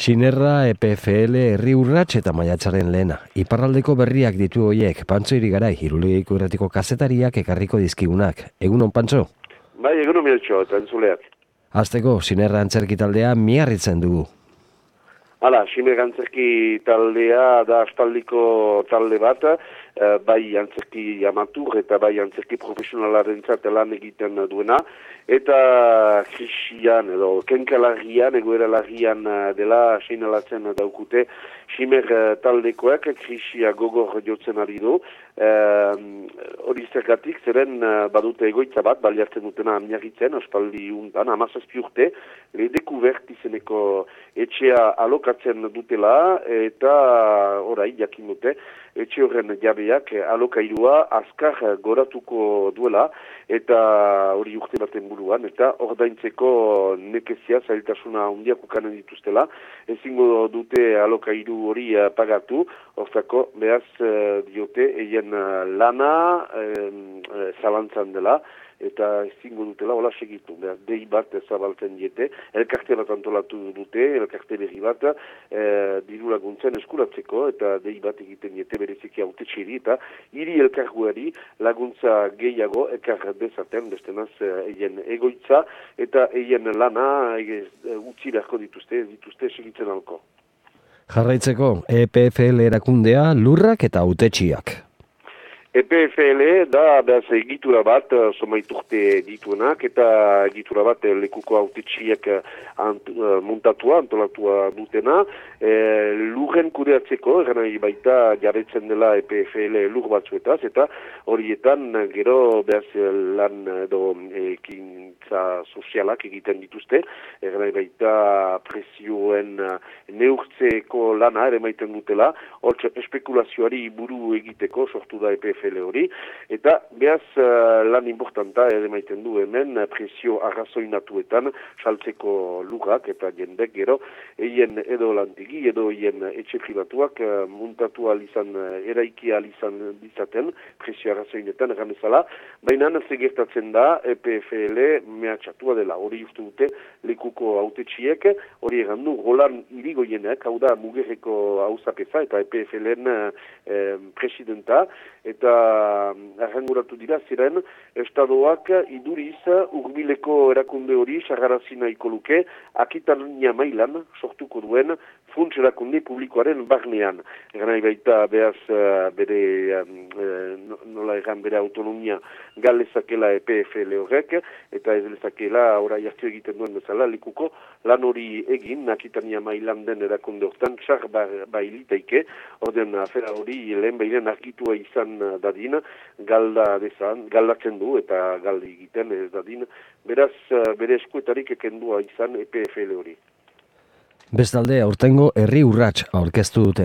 Sinerra, EPFL, Herri Urrats eta Maiatzaren Lehena. Iparraldeko berriak ditu horiek, Pantzo Irigarai, Irulegiko Irratiko kazetariak ekarriko dizkigunak. Egunon, Pantzo? Bai, egunon Miltxo, eta entzuleak. Hasteko, Sinerra antzerki taldea Miarritzen dugu. Hala, Sinerra antzerki taldea da astaldiko talde bat, bai antzerki amatur eta bai antzerki profesionalarentzat lan egiten duena, eta krisian edo kenkalarrian, egoera larrian dela seinalatzen daukute Simer taldekoak krisia gogor jotzen ari du. Hori zergatik, zeren badute egoitza bat, baliatzen dutena Miarritzen, ospaldi untan, 17 urte, Redekubert izeneko etxea alokatzen dutela, eta orai jakin dute, etxe horren jabeak alokairua azkar goratuko duela, eta hori urte baten buruan, eta ordaintzeko nekezia zailtasuna handiak ukanen dituztela, ezingo dute alokairu hori pagatu, hortako behaz diote eien lana zalantzan dela, eta ezingo dutela hola segitu. Dei bat zabaltzen diete, elkarte bat antolatu dute, elkarte berri bat diru laguntzen eskuratzeko, eta dei bat egiten diete bereziki hautetxeri, eta hiri elkarguari laguntza gehiago ekar dezaten, bestenaz eien egoitza, eta eien lana utzi beharko dituzte segitzen alko. Jarraitzeko, EPFL erakundea, lurrak eta hautetxiak. EPFL da behaz egitura bat somaiturte dituenak eta egitura bat lekuko hautetxiek antolatua dutena. Lurren kudeatzeko, eran nahi baita jabetzen dela EPFL lur batzuetaz, eta horietan gero behaz lan edo ekintza sozialak egiten dituzte, eran nahi baita presioen neurtzeko lana ere maiten dutela, hor espekulazioari buru egiteko sortu da EPFL hori, eta behaz lan importanta ere maiten du hemen presio arrazoinatuetan saltzeko lurrak eta jendek gero eien edo lantigi edo eien etxe pribatuak muntatu alizan, eraiki alizan dizaten presio arrazoinetan erramezala, baina zegertatzen da EPFL mehatxatua dela, hori uste dute lekuko hautetxiek, hori erandu golan irigoienek, hau da Mugerreko hauzapeza eta EPFL-en presidenta, eta arranguratu dira ziren estadoak iduriz urbileko erakunde hori sagarazi nahiko luke Akitania mailan sortuko duen funts erakunde publikoaren barnean. Egan nahi baita behaz bere nola egan bere autonomia galezakela EPFL horrek, eta ez lezakela orai hartu egiten duen bezala likuko lan hori egin Akitania mailan den erakunde hortan txar bailitaike, orden afera hori lehen behiren argitua izan dadin, galdatzen du eta galdi egiten ez dadin, beraz bere eskuetarik ekendua izan EPFL hori. Bestalde, aurtengo Herri Urrats aurkeztu dute.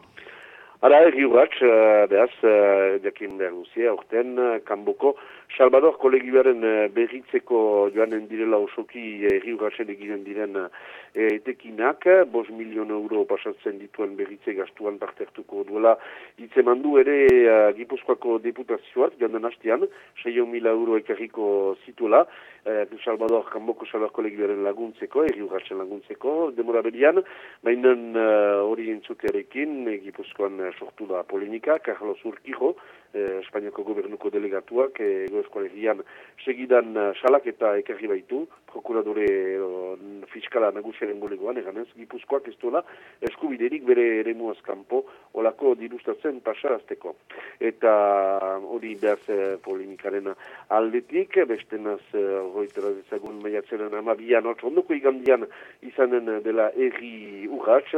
Ara, Herri Urrats, behaz, jakin behar duzia, aurten, kanboko, Salvador kolegioaren berritzeko joanen direla osoki Herri Urratsen eginen diren etekinak, 5 milion euro pasatzen dituen berritze gastuan parte hartuko duela hitzemandu ere Gipuzkoako deputazioak, joan hastean, 6.000 euro ekarriko zituela, Salvador kolegioaren laguntzeko, Herri Urratsen laguntzeko, demora berian, baina hori entzutearekin, Gipuzkoan sortu da polemika, Carlos Urquijo, Espainiako gobernuko delegatuak, Eskolegian segidan salak eta ekarri baitu, prokuradore fiskala nagusiaren golegoan, eganez, Gipuzkoak ez duela eskubiderik bere eremuaz kanpo olako dirustatzen pasarazteko. Eta hori behaz polemikaren aldetik, bestenaz horretara dezagun Maiatzaren 12an, ondoko igandian izanen dela Herri Urrats,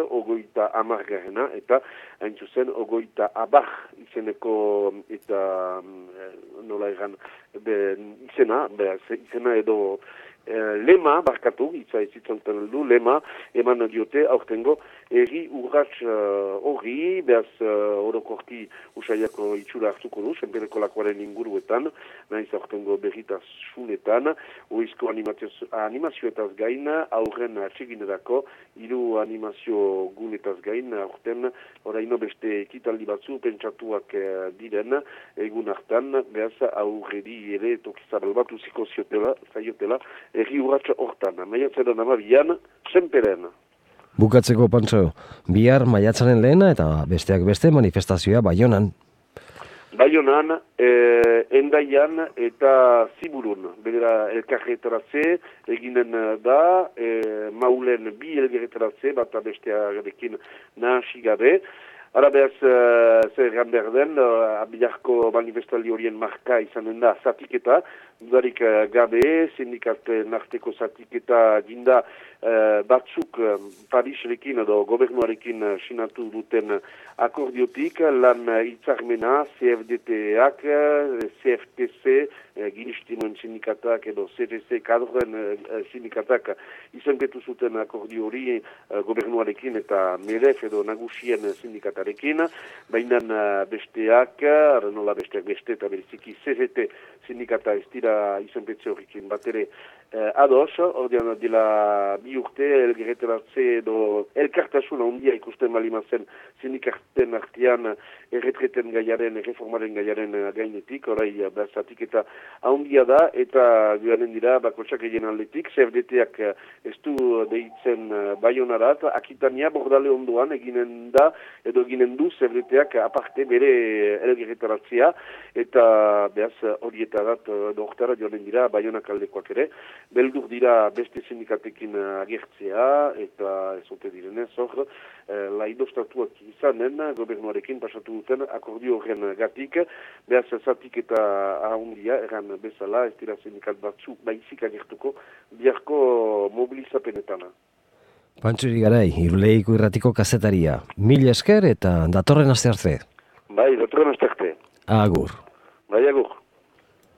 30. eta hain zuzen 30 izeneko eta nola egan izena edo lema, barkatu, itzauten aldu, lema, eman diote, aurtengo, Herri Urrats hori, behaz orokorki usaiako itxura hartuko du, senpereko lakoaren inguruetan, nahiz aurtengo berritasunetan, oizko animazioetaz gain, aurren atseginerako, 3 animazio gunetaz gain, aurten, oraino beste ekitaldi batzu, pentsatuak diren, egun hartan, behaz aurreri ere tokizabal bat uziko zaiotela, Herri Urrats hortan, Maiatzaren 12an, senperen. Bukatzeko, Pantxo, bihar maiatzaren lehena eta besteak beste manifestazioa Baionan. Baionan, Endaian eta Ziburun, bedera elkarretaratze eginen da, Maulen bi elkarretaratze, bat bestearekin nahasi gabe. Ara behaz, zer egan behar den, biharko manifestaldi horien marka izanen da zatiketa, dudarik gabe, sindikaten arteko zatiketa ginda batzuk Pariserekin edo gobernuarekin sinatu duten akordiotik, lan hitzarmena, CFDT-ak, CFTC, Giristinuen sindikatak edo CTC kadroen sindikatak izenpetu zuten akordio hori gobernuarekin eta MEDEF edo nagusien sindikatarekin, baina besteak, nola besteak beste eta beriziki CGT sindikata ez dira izenpetze horrekin bat ere ados, ordean dela bi urte elgerreteratze edo elkartasuna handia ikusten balima zen sindikaten artean erretreten gaiaren, reformaren gaiaren gainetik, orai berzatik eta handia da, eta joanen dira bakotsak egin aldetik, CFDT-ak ez du deitzen Baionarat, Akitania bordale ondoan eginen da, edo eginen du CFDT-ak aparte bere elgerretaratzea, eta behaz horietarat doktara joanen dira Baionak aldekoak ere, beldur dira beste sindikatekin agertzea, eta ezote direnez, hor, laidostatuak izanen, gobernuarekin pasatu duten akordio horren gatik, behaz zatik eta ahondia, eran bezala, ez dira sindikat batzu baizik agertuko, biharko mobilizapenetana. Pantxo Irigaray, Irulegiko Irratiko kazetaria. Mil esker eta datorren aste arte. Bai, datorren aste arte. Agur. Bai, agur.